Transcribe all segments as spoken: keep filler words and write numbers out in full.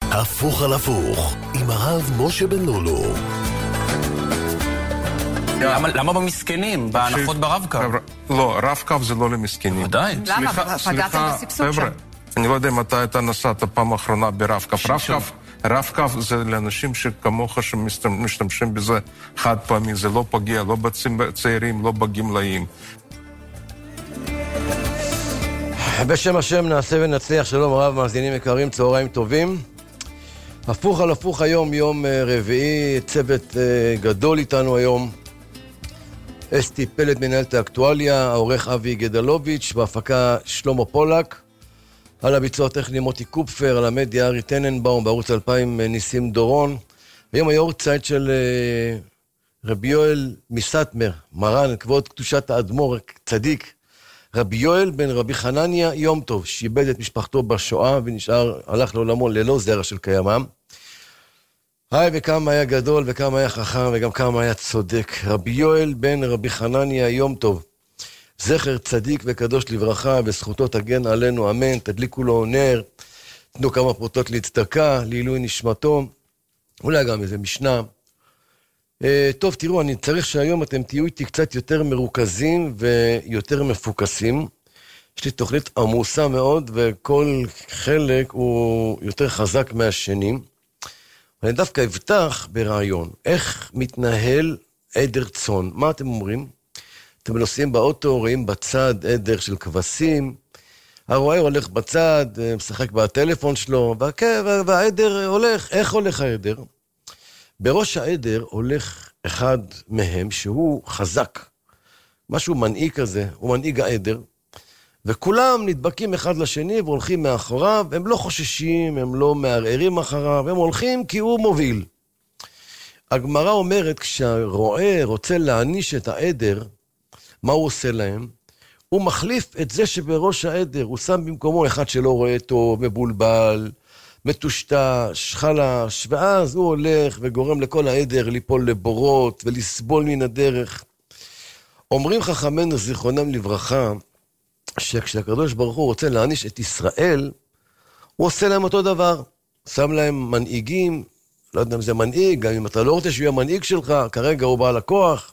הפוך על הפוך, עם הרב משה בן לולו. למה במסכנים? בהנחות ברב-קו? לא, רב-קו זה לא למסכנים. ודאי. למה? פגעתם בסבסוד שם. אני לא יודע מתי אתה נסעת פעם האחרונה ברב-קו. רב-קו זה לאנשים שכמוך שמשתמשים בזה חד פעמי. זה לא פגיע, לא בצעירים, לא בגמלאים. בשם השם נעשה ונצליח. שלום רב, מאזינים יקרים, צהריים טובים. הפוך על הפוך היום, יום רביעי, צוות גדול איתנו היום. אסתי פלד מנהלת האקטואליה, העורך אבי גדלוביץ', בהפקה שלמה פולק, על הביצוע הטכני מוטי קופפר, על המדיה ארי טננבאום, בערוץ אלפיים ניסים דורון. היום היורצייט של רבי יואל מסטמר, מרן, כבוד קדושת האדמו"ר צדיק, רבי יואל בן רבי חנניה יום טוב, שאיבד את משפחתו בשואה ונשאר, הלך לעולמו ללא זרע של קיימם. היי, וכמה היה גדול וכמה היה חכם וגם כמה היה צודק. רבי יואל בן רבי חנניה יום טוב, זכר צדיק וקדוש לברכה, וזכותו תגן עלינו, אמן. תדליקו לו נר, תנו כמה פרוטות להצדקה, לעילוי נשמתו, אולי גם איזה משנה. אה, טוב, תראו, אני צריך שהיום אתם תהיו איתי קצת יותר מרוכזים ויותר מפוקסים. יש לי תוכנית עמוסה מאוד, וכל חלק הוא יותר חזק מהשני. אני דווקא אבטח ברעיון, איך מתנהל עדר צאן. מה אתם אומרים? אתם נוסעים באוטו, רואים בצד עדר של כבשים, הרועה הולך בצד, משחק בטלפון שלו, והעדר הולך. איך הולך העדר? בראש העדר הולך אחד מהם שהוא חזק, משהו מנהיג כזה, הוא מנהיג העדר, וכולם נדבקים אחד לשני והולכים מאחוריו, הם לא חוששים, הם לא מערערים אחריו, הם הולכים כי הוא מוביל. הגמרא אומרת, כשהרועה רוצה להעניש את העדר, מה הוא עושה להם? הוא מחליף את זה שבראש העדר, הוא שם במקומו אחד שלא רואה טוב, מבולבל, מטושטש, חלש, ואז הוא הולך וגורם לכל העדר ליפול לבורות ולסבול מן הדרך. אומרים חכמינו זיכרונם לברכה, שכשהקדוש ברוך הוא רוצה להעניש את ישראל, הוא עושה להם אותו דבר. שם להם מנהיגים, לא יודע אם זה מנהיג, גם אם אתה לא רוצה שהוא יהיה מנהיג שלך, כרגע הוא בעל הכוח.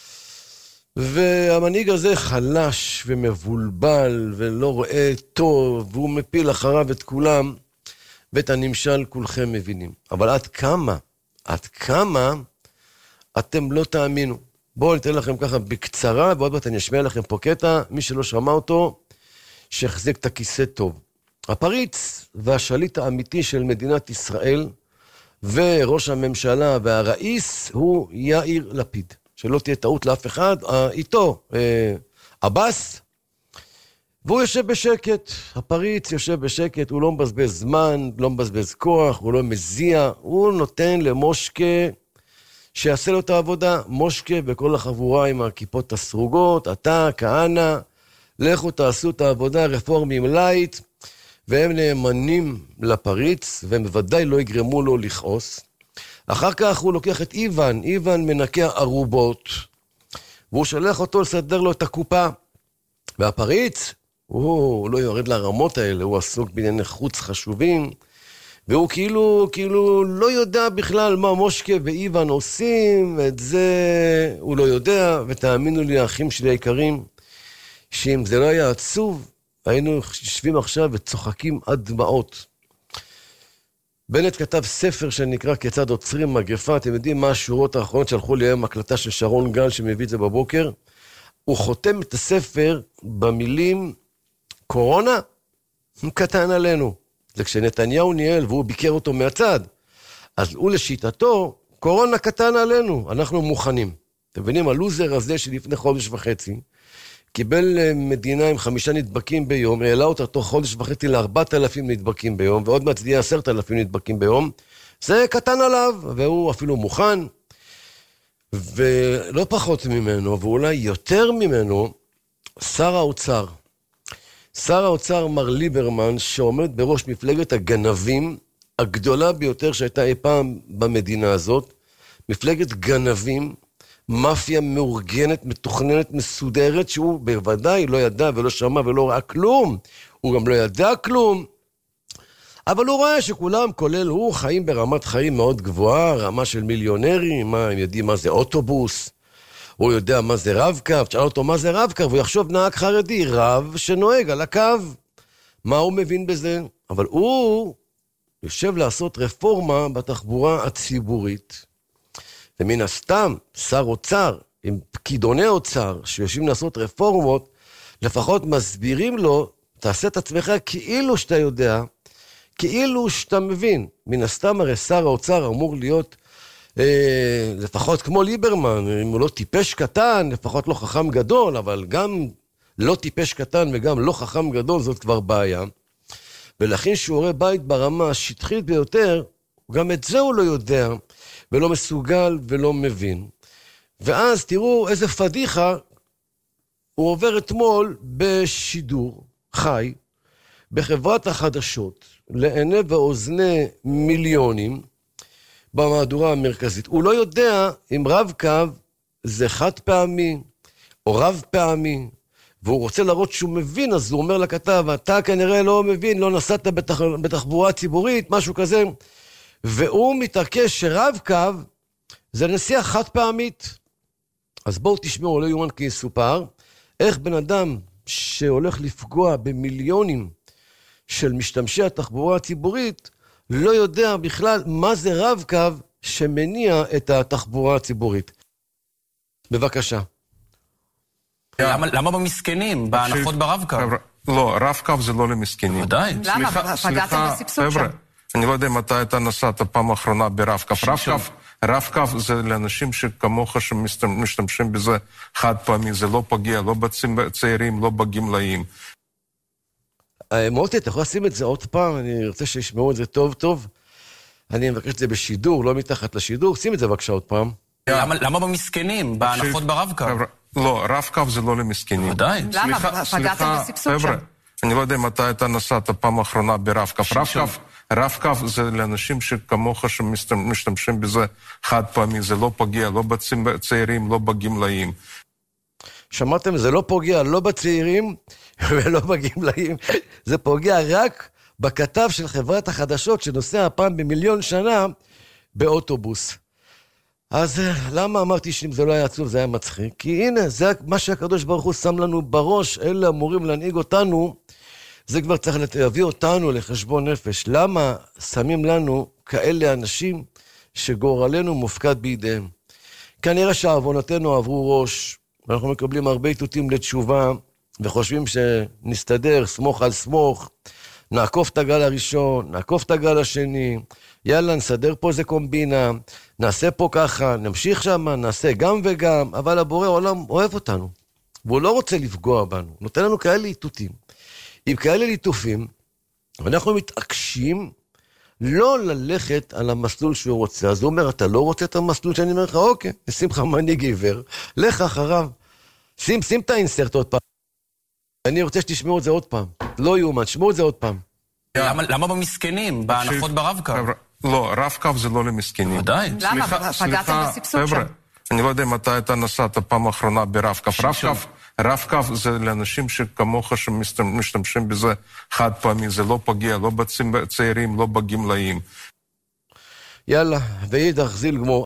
והמנהיג הזה חלש ומבולבל ולא רואה טוב, והוא מפיל אחריו את כולם, ואת הנמשל כולכם מבינים. אבל עד כמה, עד כמה אתם לא תאמינו. בואו ניתן לכם ככה בקצרה, ועוד מעט אני אשמיע לכם פה קטע, מי שלא שמע אותו, שיחזיק את הכיסא טוב. הפריץ והשליט האמיתי של מדינת ישראל, וראש הממשלה והראיס, הוא יאיר לפיד. שלא תהיה טעות לאף אחד, איתו, אבס, והוא יושב בשקט. הפריץ יושב בשקט, הוא לא מבזבז זמן, לא מבזבז כוח, הוא לא מזיע, הוא נותן למושקה, שיעשה לו את העבודה. מושקה וכל החבורה עם הכיפות הסרוגות, אתה, כהנא, לכו תעשו את העבודה, רפורמים לייט, והם נאמנים לפריץ, והם בוודאי לא יגרמו לו לכעוס. אחר כך הוא לוקח את איוון, איוון מנקה ערובות, והוא שולח אותו לסדר לו את הקופה. והפריץ, הוא לא יורד לרמות האלה, הוא עסוק בענייני חוץ חשובים, והוא כאילו, כאילו לא יודע בכלל מה מושקה ואיוון עושים, את זה הוא לא יודע, ותאמינו לי האחים שלי היקרים, שאם זה לא היה עצוב, היינו יושבים עכשיו וצוחקים עד דמעות. בנט כתב ספר שנקרא כיצד עוצרים מגפה. אתם יודעים מה השורות האחרונות שלחו לי היום הקלטה של שרון גל שמביא את זה בבוקר? הוא חותם את הספר במילים קורונה קטן עלינו. זה כשנתניהו ניהל והוא ביקר אותו מהצד, אז הוא לשיטתו קורונה קטן עלינו, אנחנו מוכנים. אתם מבינים, הלוזר הזה שלפני חודש וחצי קיבל מדינה עם חמישה נדבקים ביום, העלה אותה תוך חודש וחצי לארבעת אלפים נדבקים ביום, ועוד מעט תהיה עשרת אלפים נדבקים ביום. זה קטן עליו, והוא אפילו מוכן, ולא פחות ממנו, ואולי יותר ממנו, שר האוצר. שר האוצר מר ליברמן, שעומד בראש מפלגת הגנבים, הגדולה ביותר שהייתה אי פעם במדינה הזאת, מפלגת גנבים, מאפיה מאורגנת, מתוכננת, מסודרת, שהוא בוודאי לא ידע ולא שמע ולא ראה כלום, הוא גם לא ידע כלום, אבל הוא רואה שכולם, כולל הוא, חיים ברמת חיים מאוד גבוהה, רמה של מיליונרים, מה, הם יודעים מה זה אוטובוס, הוא יודע מה זה רב-קו, תשאל אותו מה זה רב-קו, והוא יחשוב נהג חרדי, רב שנוהג על הקו. מה הוא מבין בזה? אבל הוא יושב לעשות רפורמה בתחבורה הציבורית, ומן הסתם, שר אוצר, עם פקידוני אוצר, שיושבים לעשות רפורמות, לפחות מסבירים לו, תעשה את עצמך כאילו שאתה יודע, כאילו שאתה מבין. מן הסתם הרי שר האוצר אמור להיות, אה, לפחות כמו ליברמן, אם הוא לא טיפש קטן, לפחות לא חכם גדול, אבל גם לא טיפש קטן וגם לא חכם גדול, זאת כבר בעיה. ולכן שיעורי בית ברמה השטחית ביותר, גם את זה הוא לא יודע, ולא מסוגל ולא מבין. ואז תראו איזה פדיחה, הוא עובר אתמול בשידור חי, בחברת החדשות, לעיני ואוזני מיליונים, במהדורה המרכזית. הוא לא יודע אם רב-קו זה חד פעמי, או רב פעמי, והוא רוצה להראות שהוא מבין, אז הוא אומר לכתב, אתה כנראה לא מבין, לא נסעת בתח... בתחבורה ציבורית, משהו כזה, והוא מתעקש שרב-קו זה נסיעה חד פעמית. אז בואו תשמעו, לא יומן כי יסופר, איך בן אדם שהולך לפגוע במיליונים של משתמשי התחבורה הציבורית, לא יודע בכלל מה זה רב-קו שמניע את התחבורה הציבורית. בבקשה. למה, למה במסכנים, בהנחות ברב-קו? לא, רב-קו זה לא למסכנים. ודאי. למה? פגעתם בסבסוד שם. אני לא יודע מתי אתה נסעת פעם האחרונה ברב-קו. רב-קו, רב-קו זה לאנשים שכמוך שמשתמשים בזה חד פעמי, זה לא פוגע, לא בצעירים, לא בגמלאים. מוטי, אתה יכול לשים את זה עוד פעם? אני רוצה שישמעו את זה טוב טוב. אני מבקש את זה בשידור, לא מתחת לשידור. שים את זה בבקשה עוד פעם. למה, למה במסכנים, בהנחות ברב-קו? לא, רב-קו זה לא למסכנים. ודאי. למה? פגעתם בסבסוד שם. אני לא יודע מתי אתה נסעת פעם האחרונה ברב-קו. רב-קו, רב-קו זה לאנשים שכמוך שמשתמשים בזה חד פעמי, זה לא פוגע, לא בצעירים, לא בגמלאים. שמעתם? זה לא פוגע, לא בצעירים ולא בגמלאים, זה פוגע רק בכתב של חברת החדשות שנוסע פעם במיליון שנה באוטובוס. אז למה אמרתי שאם זה לא היה עצוב, זה היה מצחיק? כי הנה, זה מה שהקדוש ברוך הוא שם לנו בראש, אלה אמורים להנהיג אותנו, זה כבר צריך להביא אותנו לחשבון נפש. למה שמים לנו כאלה אנשים שגורלנו מופקד בידיהם? כנראה שעוונותינו עברו ראש, ואנחנו מקבלים הרבה איתותים לתשובה, וחושבים שנסתדר, סמוך על סמוך, נעקוף את הגל הראשון, נעקוף את הגל השני, יאללה, נסדר פה איזה קומבינה, נעשה פה ככה, נמשיך שם, נעשה גם וגם, אבל הבורא העולם אוהב אותנו, והוא לא רוצה לפגוע בנו, הוא נותן לנו כאלה איתותים. עם כאלה ליטופים, אנחנו מתעקשים לא ללכת על המסלול שהוא רוצה. אז הוא אומר, אתה לא רוצה את המסלול שאני אומר לך, אוקיי, שים לך מנהיג עיוור, לך אחריו, שים, שים את האינסרט עוד פעם. אני רוצה שתשמעו את זה עוד פעם. לא יאומן, תשמעו את זה עוד פעם. למה, למה במסכנים, בהנחות ברב-קו? לא, רב-קו זה לא למסכנים. ודאי. למה? פגעתם בסבסוד שם. אני לא יודע מתי אתה נסעת פעם האחרונה ברב-קו. רב-קו, רב-קו זה לאנשים שכמוך שמשתמשים בזה חד פעמי, זה לא פוגע, לא בצעירים, לא בגמלאים. יאללה, ואידך זיל גמור.